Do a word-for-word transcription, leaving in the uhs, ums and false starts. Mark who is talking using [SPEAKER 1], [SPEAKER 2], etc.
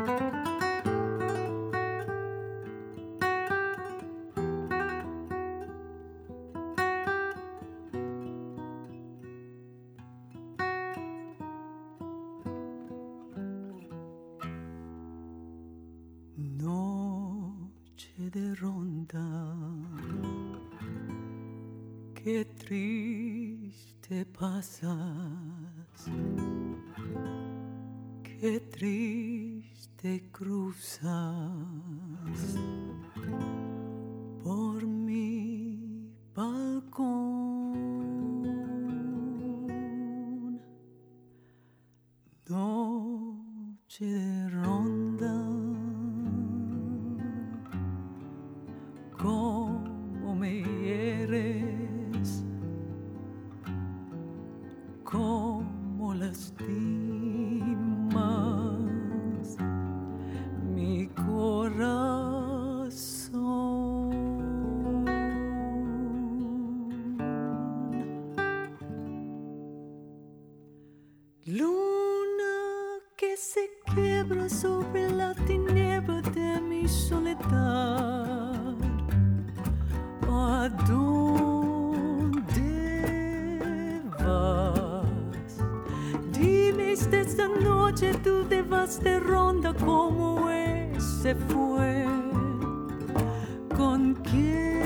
[SPEAKER 1] Noche de ronda, qué triste pasas, qué triste cruzas por mi balcón. Noche de ronda, cómo me hieres, cómo lastimas mi corazón. Luna que se quiebra sobre la tiniebla de mi soledad, ¿a dónde vas? Dime si esta noche tú te vas de ronda como él se fue. ¿Con quién?